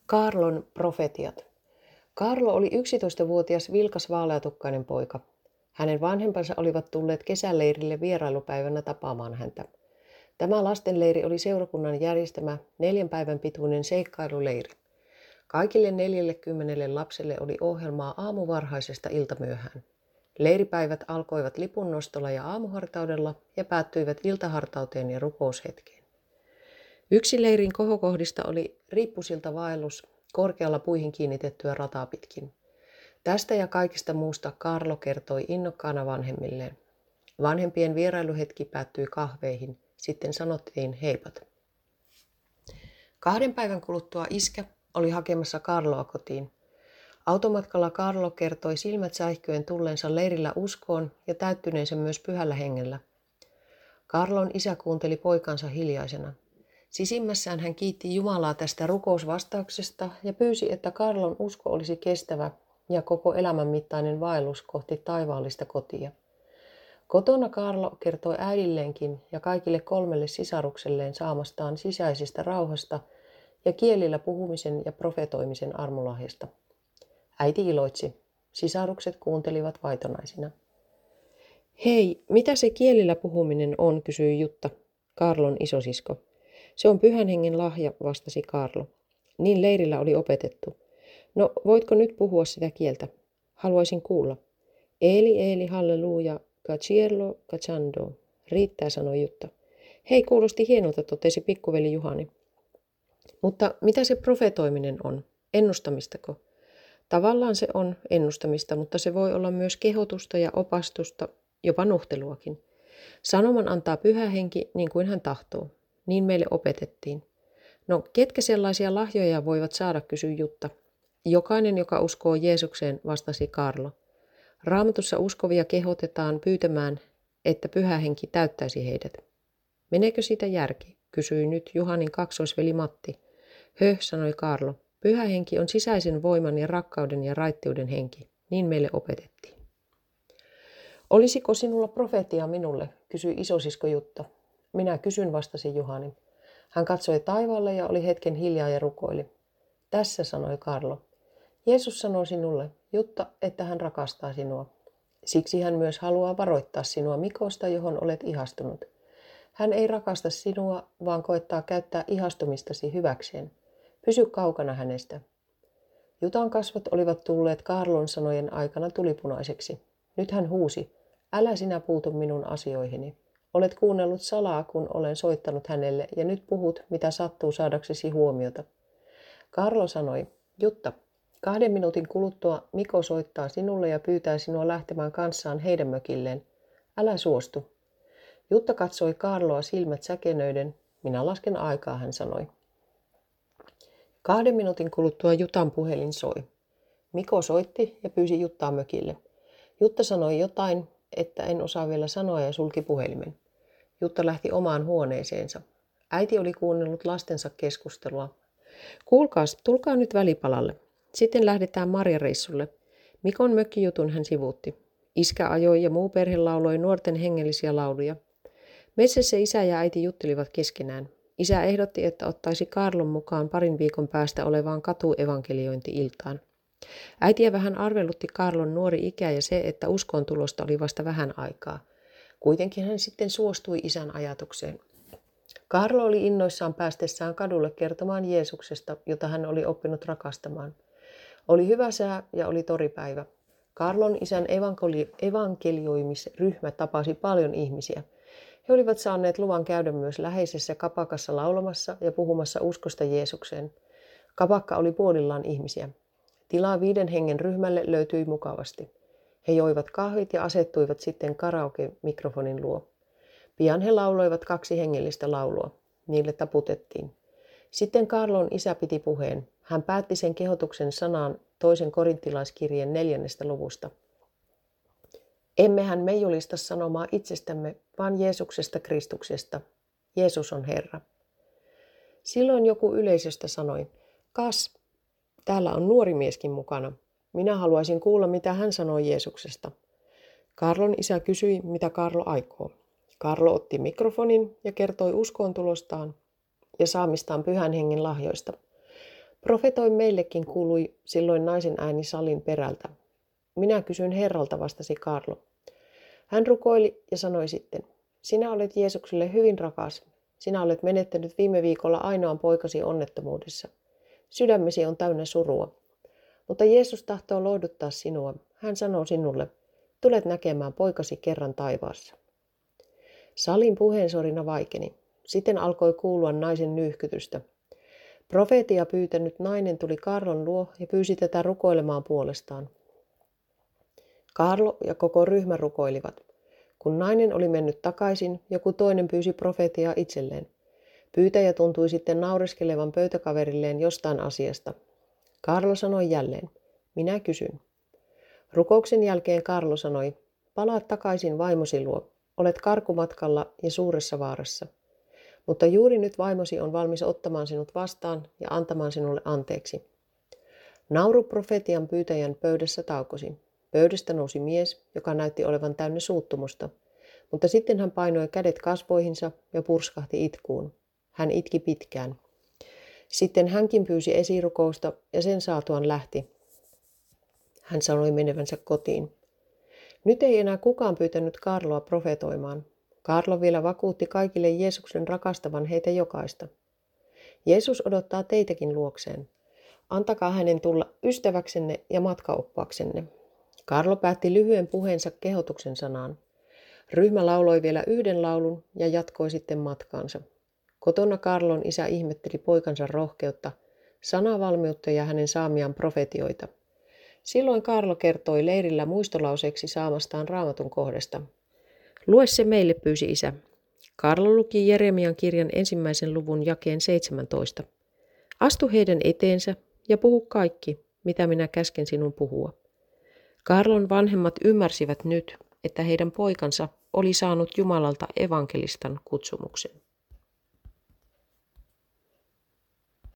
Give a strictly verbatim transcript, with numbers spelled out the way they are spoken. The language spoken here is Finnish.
Kaarlon profetiat. Kaarlo oli yksitoistavuotias vilkas vaaleatukkainen poika. Hänen vanhempansa olivat tulleet kesäleirille vierailupäivänä tapaamaan häntä. Tämä lastenleiri oli seurakunnan järjestämä neljän päivän pituinen seikkailuleiri. Kaikille neljällekymmenelle lapselle oli ohjelmaa aamuvarhaisesta iltamyöhään. Leiripäivät alkoivat lipunnostolla ja aamuhartaudella ja päättyivät iltahartauteen ja rukoushetkeen. Yksi leirin kohokohdista oli riippusilta vaellus korkealla puihin kiinnitettyä rataa pitkin. Tästä ja kaikista muusta Kaarlo kertoi innokkaana vanhemmilleen. Vanhempien vierailuhetki päättyi kahveihin, sitten sanottiin heipat. Kahden päivän kuluttua iskä oli hakemassa Kaarloa kotiin. Automatkalla Kaarlo kertoi silmät säihkyen tulleensa leirillä uskoon ja täyttyneensä myös pyhällä hengellä. Kaarlon isä kuunteli poikansa hiljaisena. Sisimmässään hän kiitti Jumalaa tästä rukousvastauksesta ja pyysi, että Kaarlon usko olisi kestävä ja koko elämän mittainen vaellus kohti taivaallista kotia. Kotona Kaarlo kertoi äidilleenkin ja kaikille kolmelle sisarukselleen saamastaan sisäisestä rauhasta ja kielillä puhumisen ja profetoimisen armolahjasta. Äiti iloitsi. Sisarukset kuuntelivat vaitonaisina. Hei, mitä se kielillä puhuminen on, kysyi Jutta, Kaarlon isosisko. Se on pyhän hengen lahja, vastasi Kaarlo. Niin leirillä oli opetettu. No, voitko nyt puhua sitä kieltä? Haluaisin kuulla. Eeli, eeli, halleluja, kaciello, kachando. Riittää, sanoi Jutta. Hei, kuulosti hienolta, totesi pikkuveli Juhani. Mutta mitä se profetoiminen on? Ennustamistako? Tavallaan se on ennustamista, mutta se voi olla myös kehotusta ja opastusta, jopa nuhteluakin. Sanoman antaa pyhä henki niin kuin hän tahtoo. Niin meille opetettiin. No, ketkä sellaisia lahjoja voivat saada, kysyi Jutta. Jokainen, joka uskoo Jeesukseen, vastasi Kaarlo. Raamatussa uskovia kehotetaan pyytämään, että pyhä henki täyttäisi heidät. Meneekö siitä järki, kysyi nyt Juhanin kaksoisveli Matti. Höh, sanoi Kaarlo. Pyhä henki on sisäisen voiman ja rakkauden ja raittiuden henki. Niin meille opetettiin. Olisiko sinulla profeettia minulle, kysyi isosisko Jutta. Minä kysyn, vastasi Juhani. Hän katsoi taivaalle ja oli hetken hiljaa ja rukoili. Tässä, sanoi Kaarlo. Jeesus sanoi sinulle, Jutta, että hän rakastaa sinua. Siksi hän myös haluaa varoittaa sinua Mikosta, johon olet ihastunut. Hän ei rakasta sinua, vaan koettaa käyttää ihastumistasi hyväkseen. Pysy kaukana hänestä. Jutan kasvot olivat tulleet Kaarlon sanojen aikana tulipunaiseksi. Nyt hän huusi, älä sinä puutu minun asioihini. Olet kuunnellut salaa, kun olen soittanut hänelle, ja nyt puhut, mitä sattuu saadaksesi huomiota. Kaarlo sanoi, Jutta, kahden minuutin kuluttua Miko soittaa sinulle ja pyytää sinua lähtemään kanssaan heidän mökilleen. Älä suostu. Jutta katsoi Kaarloa silmät säkenöiden. Minä lasken aikaa, hän sanoi. Kahden minuutin kuluttua Jutan puhelin soi. Miko soitti ja pyysi Juttaa mökille. Jutta sanoi jotain, että en osaa vielä sanoa ja sulki puhelimen. Jutta lähti omaan huoneeseensa. Äiti oli kuunnellut lastensa keskustelua. Kuulkaas, tulkaa nyt välipalalle. Sitten lähdetään marjareissulle. Mikon mökkijutun hän sivuutti. Iskä ajoi ja muu perhe lauloi nuorten hengellisiä lauluja. Metsässä isä ja äiti juttelivat keskenään. Isä ehdotti, että ottaisi Kaarlon mukaan parin viikon päästä olevaan katuevankeliointi-iltaan. Äitiä vähän arvelutti Kaarlon nuori ikä ja se, että uskon tulosta oli vasta vähän aikaa. Kuitenkin hän sitten suostui isän ajatukseen. Kaarlo oli innoissaan päästessään kadulle kertomaan Jeesuksesta, jota hän oli oppinut rakastamaan. Oli hyvä sää ja oli toripäivä. Kaarlon isän evankeli- evankelioimisryhmä tapasi paljon ihmisiä. He olivat saaneet luvan käydä myös läheisessä kapakassa laulamassa ja puhumassa uskosta Jeesukseen. Kapakka oli puolillaan ihmisiä. Tilaa viiden hengen ryhmälle löytyi mukavasti. He joivat kahvit ja asettuivat sitten karaoke-mikrofonin luo. Pian he lauloivat kaksi hengellistä laulua. Niille taputettiin. Sitten Kaarlon isä piti puheen. Hän päätti sen kehotuksen sanaan toisen korinttilaiskirjeen neljännestä luvusta. Emmehän me julista sanomaa itsestämme, vaan Jeesuksesta Kristuksesta. Jeesus on Herra. Silloin joku yleisöstä sanoi, kas, täällä on nuori mieskin mukana. Minä haluaisin kuulla, mitä hän sanoi Jeesuksesta. Kaarlon isä kysyi, mitä Kaarlo aikoo. Kaarlo otti mikrofonin ja kertoi uskoontulostaan ja saamistaan pyhän hengen lahjoista. Profetoi meillekin, kuului silloin naisen ääni salin perältä. Minä kysyn Herralta, vastasi Karlo. Hän rukoili ja sanoi sitten, sinä olet Jeesukselle hyvin rakas. Sinä olet menettänyt viime viikolla ainoan poikasi onnettomuudessa. Sydämesi on täynnä surua. Mutta Jeesus tahtoo lohduttaa sinua. Hän sanoo sinulle, tulet näkemään poikasi kerran taivaassa. Salin puheensorina vaikeni. Sitten alkoi kuulua naisen nyyhkytystä. Profeetia pyytänyt nainen tuli Karlon luo ja pyysi tätä rukoilemaan puolestaan. Karlo ja koko ryhmä rukoilivat. Kun nainen oli mennyt takaisin, joku toinen pyysi profetiaa itselleen. Pyytäjä tuntui sitten naureskelevan pöytäkaverilleen jostain asiasta. Karlo sanoi jälleen, minä kysyn. Rukouksen jälkeen Karlo sanoi, palaa takaisin vaimosi luo. Olet karkumatkalla ja suuressa vaarassa. Mutta juuri nyt vaimosi on valmis ottamaan sinut vastaan ja antamaan sinulle anteeksi. Nauru profetian pyytäjän pöydässä taukosi. Pöydästä nousi mies, joka näytti olevan täynnä suuttumusta, mutta sitten hän painoi kädet kasvoihinsa ja purskahti itkuun. Hän itki pitkään. Sitten hänkin pyysi esirukousta ja sen saatuaan lähti. Hän sanoi menevänsä kotiin. Nyt ei enää kukaan pyytänyt Karloa profetoimaan. Karlo vielä vakuutti kaikille Jeesuksen rakastavan heitä jokaista. Jeesus odottaa teitäkin luokseen. Antakaa hänen tulla ystäväksenne ja matkaoppaaksenne. Karlo päätti lyhyen puheensa kehotuksen sanaan. Ryhmä lauloi vielä yhden laulun ja jatkoi sitten matkaansa. Kotona Karlon isä ihmetteli poikansa rohkeutta, sanavalmiutta ja hänen saamiaan profetioita. Silloin Karlo kertoi leirillä muistolauseeksi saamastaan raamatun kohdasta. Lue se meille, pyysi isä. Karlo luki Jeremian kirjan ensimmäisen luvun jakeen seitsemäntoista. Astu heidän eteensä ja puhu kaikki, mitä minä käsken sinun puhua. Karlon vanhemmat ymmärsivät nyt, että heidän poikansa oli saanut Jumalalta evankelistan kutsumuksen.